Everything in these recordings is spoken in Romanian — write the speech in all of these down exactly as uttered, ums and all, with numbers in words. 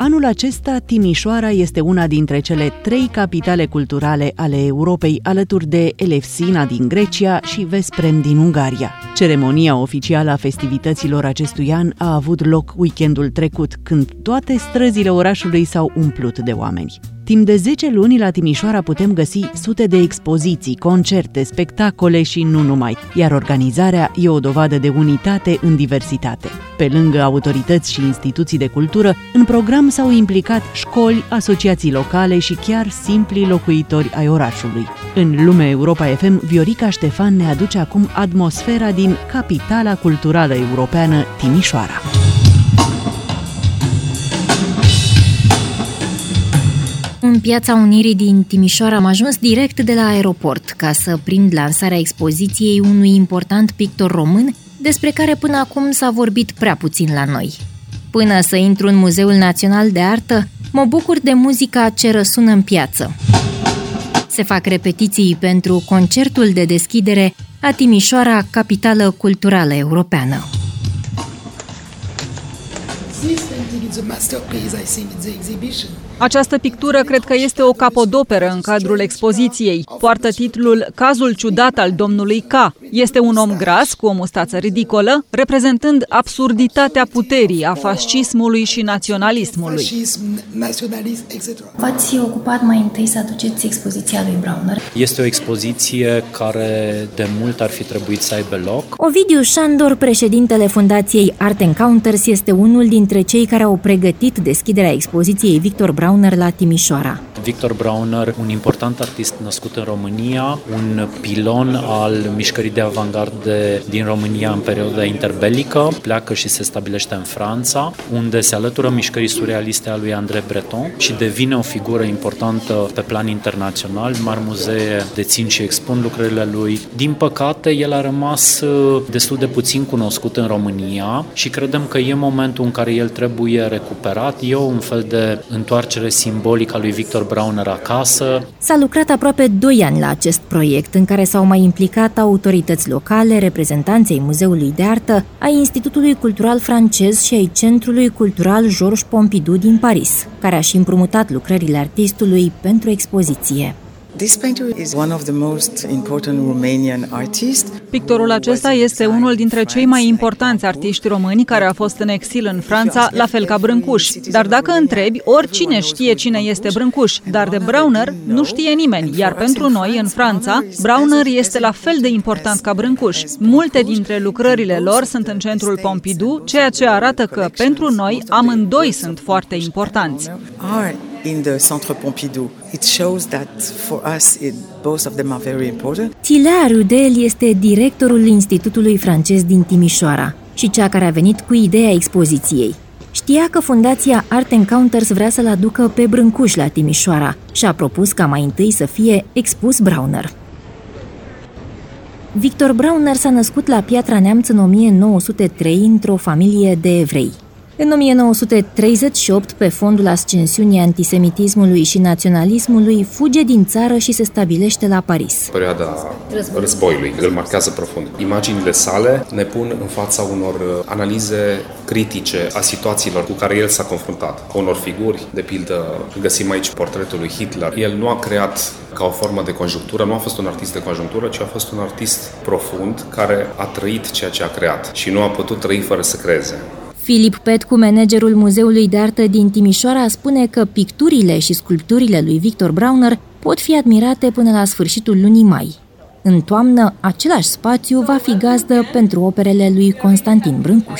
Anul acesta, Timișoara este una dintre cele trei capitale culturale ale Europei, alături de Elefsina din Grecia și Vesprem din Ungaria. Ceremonia oficială a festivităților acestui an a avut loc weekendul trecut, când toate străzile orașului s-au umplut de oameni. Timp de zece luni la Timișoara putem găsi sute de expoziții, concerte, spectacole și nu numai, iar organizarea e o dovadă de unitate în diversitate. Pe lângă autorități și instituții de cultură, în program s-au implicat școli, asociații locale și chiar simpli locuitori ai orașului. În Lume Europa F M, Viorica Ștefan ne aduce acum atmosfera din capitala culturală europeană, Timișoara. În Piața Unirii din Timișoara am ajuns direct de la aeroport ca să prind lansarea expoziției unui important pictor român despre care până acum s-a vorbit prea puțin la noi. Până să intru în Muzeul Național de Artă, mă bucur de muzica ce răsună în piață. Se fac repetiții pentru concertul de deschidere a Timișoara, capitală culturală europeană. Această pictură cred că este o capodoperă în cadrul expoziției. Poartă titlul Cazul ciudat al domnului K. Este un om gras cu o mustață ridicolă, reprezentând absurditatea puterii, a fascismului și naționalismului. V-ați ocupat mai întâi să aduceți expoziția lui Brauner. Este o expoziție care de mult ar fi trebuit să aibă loc. Ovidiu Șandor, președintele Fundației Art Encounters, este unul dintre cei care au pregătit deschiderea expoziției Victor Brauner la Timișoara. Victor Brauner, un important artist născut în România, un pilon al mișcării de avangardă din România în perioada interbelică, pleacă și se stabilește în Franța, unde se alătură mișcării surrealiste a lui André Breton și devine o figură importantă pe plan internațional. Mari muzee dețin și expun lucrările lui. Din păcate, el a rămas destul de puțin cunoscut în România și credem că e momentul în care el trebuie recuperat. E un fel de întoarcere simbolică a lui Victor Brauner acasă. S-a lucrat aproape doi ani la acest proiect, în care s-au mai implicat autorități locale, reprezentanții Muzeului de Artă, ai Institutului Cultural Francez și ai Centrului Cultural Georges Pompidou din Paris, care a și împrumutat lucrările artistului pentru expoziție. This painter is one of the most important Romanian artists. Pictorul acesta este unul dintre cei mai importanți artiști români care a fost în exil în Franța, la fel ca Brâncuș. Dar dacă întrebi, oricine știe cine este Brâncuș, dar de Brauner nu știe nimeni, iar pentru noi, în Franța, Brauner este la fel de important ca Brâncuș. Multe dintre lucrările lor sunt în centrul Pompidou, ceea ce arată că, pentru noi, amândoi sunt foarte importanți. In the Centre Pompidou. It shows that for us it, both of them are very important. Tilea Rudel este directorul Institutului Francez din Timișoara și cea care a venit cu ideea expoziției. Știa că Fundația Art Encounters vrea să-l aducă pe Brâncuș la Timișoara și a propus ca mai întâi să fie expus Brauner. Victor Brauner s-a născut la Piatra Neamț în o mie nouă sute trei într-o familie de evrei. În o mie nouă sute treizeci și opt, pe fondul ascensiunii antisemitismului și naționalismului, fuge din țară și se stabilește la Paris. Perioada Război. războiului îl marchează profund. Imaginile sale ne pun în fața unor analize critice a situațiilor cu care el s-a confruntat. A unor figuri, de pildă, găsim aici portretul lui Hitler. El nu a creat ca o formă de conjunctură, nu a fost un artist de conjunctură, ci a fost un artist profund care a trăit ceea ce a creat și nu a putut trăi fără să creeze. Filip Petcu, managerul Muzeului de Artă din Timișoara, spune că picturile și sculpturile lui Victor Brauner pot fi admirate până la sfârșitul lunii mai. În toamnă, același spațiu va fi gazdă pentru operele lui Constantin Brâncuș.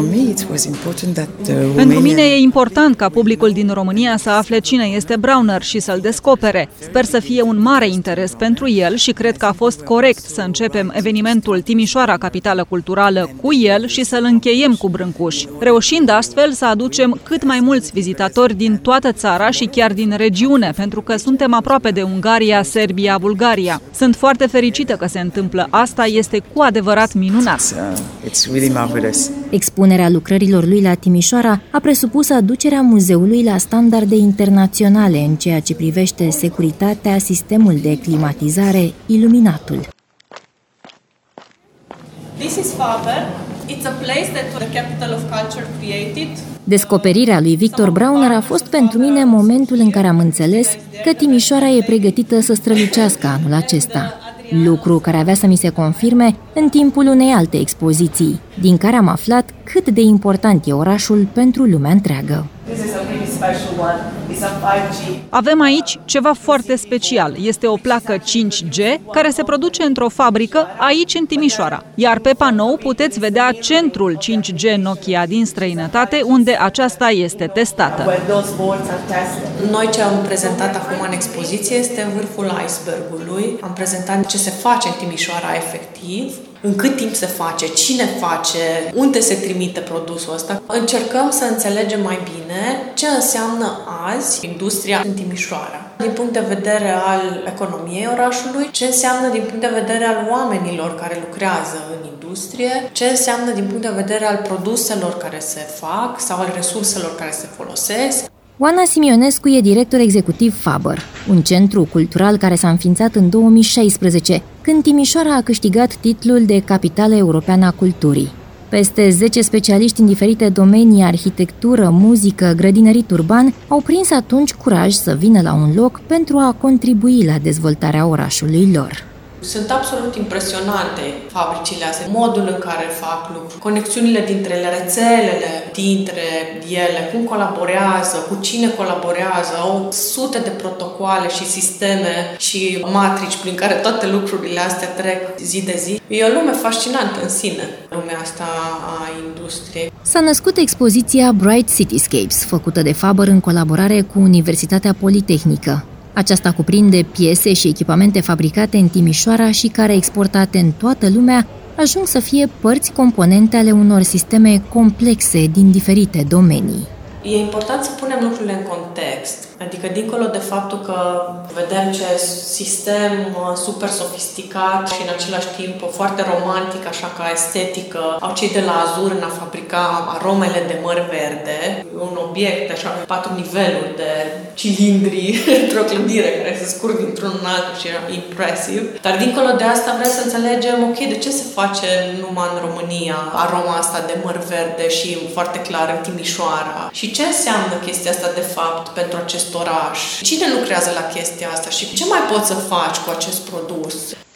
Pentru mine e important ca publicul din România să afle cine este Brauner și să-l descopere. Sper să fie un mare interes pentru el și cred că a fost corect să începem evenimentul Timișoara, capitală culturală, cu el și să-l încheiem cu Brâncuș, reușind astfel să aducem cât mai mulți vizitatori din toată țara și chiar din regiune, pentru că suntem aproape de Ungaria, Serbia, Bulgaria. Sunt foarte fericit fericită că se întâmplă asta, este cu adevărat minunat. It's really marvelous. Expunerea lucrărilor lui la Timișoara a presupus aducerea muzeului la standarde internaționale în ceea ce privește securitatea, sistemul de climatizare, iluminatul. This is Faber. Descoperirea lui Victor Brauner a fost pentru mine momentul în care am înțeles că Timișoara e pregătită să strălucească anul acesta. Lucru care avea să mi se confirme în timpul unei alte expoziții, din care am aflat cât de important e orașul pentru lumea întreagă. Avem aici ceva foarte special. Este o placă cinci G care se produce într-o fabrică aici în Timișoara. Iar pe panou puteți vedea centrul cinci G Nokia din străinătate, unde aceasta este testată. Noi ce am prezentat acum în expoziție este vârful icebergului. Am prezentat ce se face în Timișoara efectiv, în cât timp se face, cine face, unde se trimite produsul ăsta. Încercăm să înțelegem mai bine ce înseamnă azi industria în Timișoara, din punct de vedere al economiei orașului, ce înseamnă din punct de vedere al oamenilor care lucrează în industrie, ce înseamnă din punct de vedere al produselor care se fac sau al resurselor care se folosesc. Oana Simionescu e director executiv Faber, un centru cultural care s-a înființat în două mii șaisprezece, când Timișoara a câștigat titlul de Capitală Europeană a Culturii. Peste zece specialiști în diferite domenii, arhitectură, muzică, grădinărit urban, au prins atunci curaj să vină la un loc pentru a contribui la dezvoltarea orașului lor. Sunt absolut impresionante fabricile astea, modul în care fac lucruri, conexiunile dintre rețelele, dintre ele, cum colaborează, cu cine colaborează, au sute de protocoale și sisteme și matrici prin care toate lucrurile astea trec zi de zi. E o lume fascinantă în sine, lumea asta a industriei. S-a născut expoziția Bright Cityscapes, făcută de Faber în colaborare cu Universitatea Politehnică. Aceasta cuprinde piese și echipamente fabricate în Timișoara și care, exportate în toată lumea, ajung să fie părți componente ale unor sisteme complexe din diferite domenii. E important să punem lucrurile în context, adică dincolo de faptul că vedem ce sistem super sofisticat și în același timp foarte romantic, așa ca estetică, au cei de la Azur în a fabrica aromele de măr verde, un obiect așa cu patru niveluri de cilindri într-o clădire care se scurg dintr-un în altul și era impresiv. Dar dincolo de asta vrem să înțelegem, ok, de ce se face numai în România aroma asta de măr verde și foarte clar în Timișoara? Și ce înseamnă chestia asta de fapt pentru acest oraș? Cine lucrează la chestia asta și ce mai poți să faci cu acest produs?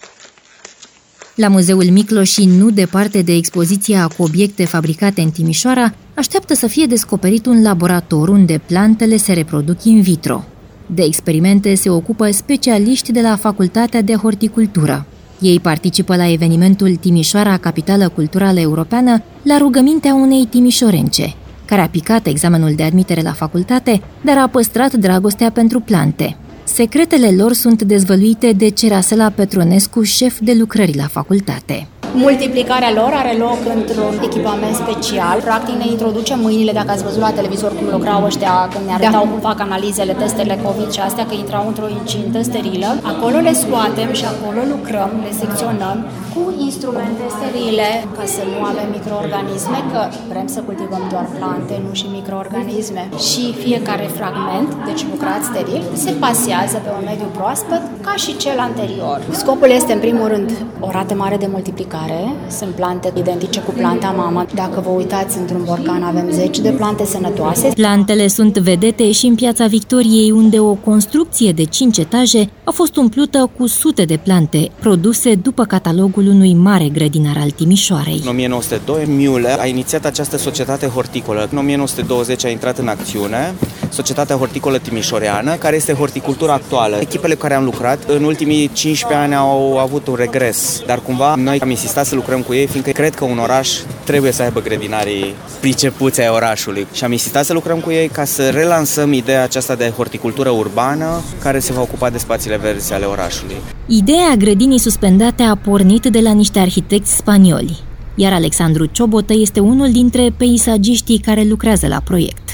La Muzeul Micloși, nu departe de expoziția cu obiecte fabricate în Timișoara, așteaptă să fie descoperit un laborator unde plantele se reproduc in vitro. De experimente se ocupă specialiști de la Facultatea de Horticultură. Ei participă la evenimentul Timișoara, Capitală Culturală Europeană, la rugămintea unei timișorence, care a picat examenul de admitere la facultate, dar a păstrat dragostea pentru plante. Secretele lor sunt dezvăluite de Cerasela Petronescu, șef de lucrări la facultate. Multiplicarea lor are loc într-un echipament special. Practic ne introducem mâinile, dacă ați văzut la televizor cum lucrau ăștia când ne arătau da. cum fac analizele, testele COVID și astea, că intrau într-o incintă sterilă. Acolo le scoatem și acolo lucrăm, le secționăm cu instrumente sterile ca să nu avem microorganisme, că vrem să cultivăm doar plante, nu și microorganisme. Și fiecare fragment, deci lucrat steril, se pasează pe un mediu proaspăt ca și cel anterior. Scopul este în primul rând o rată mare de multiplicare. Sunt plante identice cu planta mamă. Dacă vă uitați într-un borcan, avem zeci de plante sănătoase. Plantele sunt vedete și în Piața Victoriei, unde o construcție de cinci etaje a fost umplută cu sute de plante, produse după catalogul unui mare grădinar al Timișoarei. În o mie nouă sute doi, Müller a inițiat această societate horticolă. În o mie nouă sute douăzeci a intrat în acțiune Societatea Horticolă Timișoreană, care este horticultura actuală. Echipele cu care am lucrat în ultimii cincisprezece ani au avut un regres, dar cumva noi am insistat să lucrăm cu ei, fiindcă cred că un oraș trebuie să aibă grădinarii pricepuți ai orașului. Și am insistat să lucrăm cu ei ca să relansăm ideea aceasta de horticultură urbană care se va ocupa de spațiile verzi ale orașului. Ideea grădinii suspendate a pornit de la niște arhitecți spanioli, iar Alexandru Ciobotă este unul dintre peisagiștii care lucrează la proiect.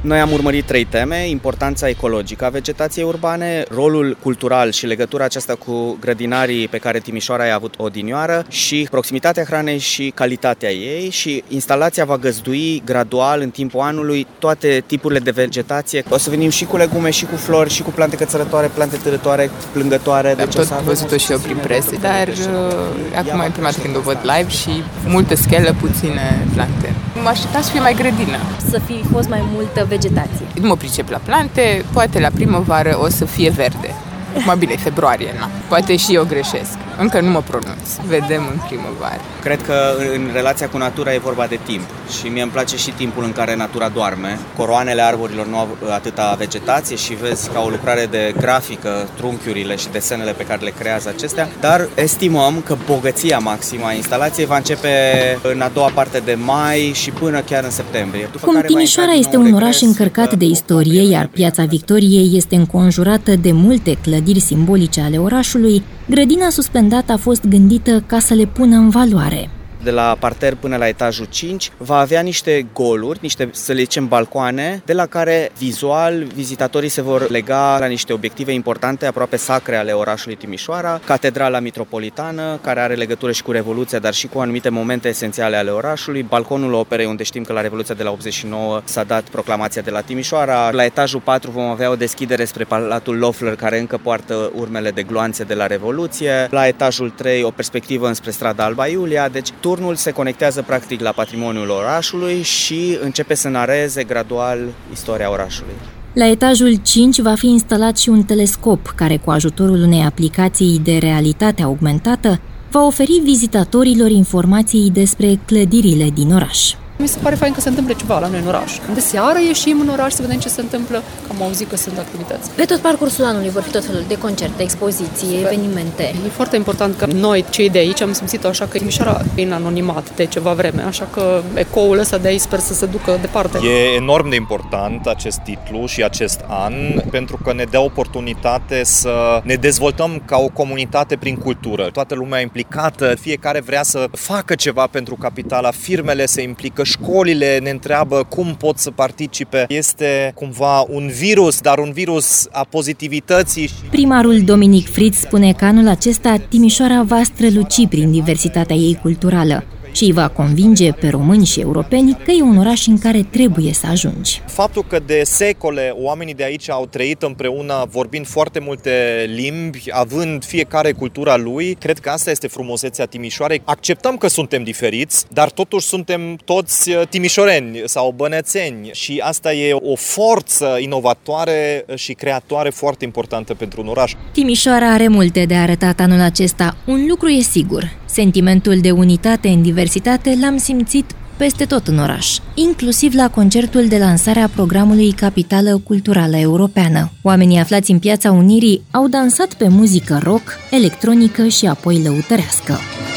Noi am urmărit trei teme: importanța ecologică a vegetației urbane, rolul cultural și legătura aceasta cu grădinarii pe care Timișoara i-a avut odinioară și proximitatea hranei și calitatea ei. Și instalația va găzdui gradual în timpul anului toate tipurile de vegetație. O să venim și cu legume, și cu flori, și cu plante cățărătoare, plante târătoare, plângătoare. Am tot văzut-o și eu prin presă, dar uh, acum e prima dată când o văd live și multă schelă, puține plante. Mă așteptam să fie mai grădină. Să fi fost mai multă vegetație. Nu mă pricep la plante, poate la primăvară o să fie verde. Mai bine, februarie, na. Poate și eu greșesc. Încă nu mă pronunț. Vedem în primăvară. Cred că în relația cu natura e vorba de timp. Și mie îmi place și timpul în care natura doarme. Coroanele arborilor nu au atâta vegetație și vezi ca o lucrare de grafică trunchiurile și desenele pe care le creează acestea. Dar estimăm că bogăția maximă a instalației va începe în a doua parte de mai și până chiar în septembrie. După Cum Timișoara este un oraș încărcat de istorie, iar Piața Victoriei este înconjurată de multe clădiri simbolice ale orașului, grădina suspendată a fost gândită ca să le pună în valoare. De la parter până la etajul cinci va avea niște goluri, niște, să le zicem, balcoane, de la care vizual vizitatorii se vor lega la niște obiective importante, aproape sacre ale orașului Timișoara, Catedrala Mitropolitană, care are legătură și cu Revoluția, dar și cu anumite momente esențiale ale orașului, balconul operei, unde știm că la Revoluția de la optzeci și nouă s-a dat proclamația de la Timișoara. La etajul patru vom avea o deschidere spre Palatul Loeffler, care încă poartă urmele de gloanțe de la Revoluție. La etajul trei o perspectivă înspre strada Alba Iulia, deci turnul se conectează practic la patrimoniul orașului și începe să nareze gradual istoria orașului. La etajul cinci va fi instalat și un telescop care, cu ajutorul unei aplicații de realitate augmentată, va oferi vizitatorilor informații despre clădirile din oraș. Mi se pare fain că se întâmplă ceva la noi în oraș. De seară ieșim în oraș să vedem ce se întâmplă, că am auzit că sunt activități. Pe tot parcursul anului vor fi tot felul de concerte, expoziții, evenimente. E foarte important că noi, cei de aici, am simțit așa că Timișoara e în anonimat de ceva vreme, așa că ecoul ăsta de aici sper să se ducă departe. E enorm de important acest titlu și acest an, pentru că ne dă oportunitate să ne dezvoltăm ca o comunitate prin cultură. Toată lumea implicată, fiecare vrea să facă ceva pentru capitala, firmele se implică, școlile ne întreabă cum pot să participe. Este cumva un virus, dar un virus a pozitivității. Primarul Dominic Fritz spune că anul acesta Timișoara va străluci prin diversitatea ei culturală și îi va convinge pe români și europeni că e un oraș în care trebuie să ajungi. Faptul că de secole oamenii de aici au trăit împreună, vorbind foarte multe limbi, având fiecare cultura lui, cred că asta este frumusețea Timișoarei. Acceptăm că suntem diferiți, dar totuși suntem toți timișoreni sau bănețeni și asta e o forță inovatoare și creatoare foarte importantă pentru un oraș. Timișoara are multe de arătat anul acesta. Un lucru e sigur: sentimentul de unitate în diversitate l-am simțit peste tot în oraș, inclusiv la concertul de lansare a programului Capitală Culturală Europeană. Oamenii aflați în Piața Unirii au dansat pe muzică rock, electronică și apoi lăutărească.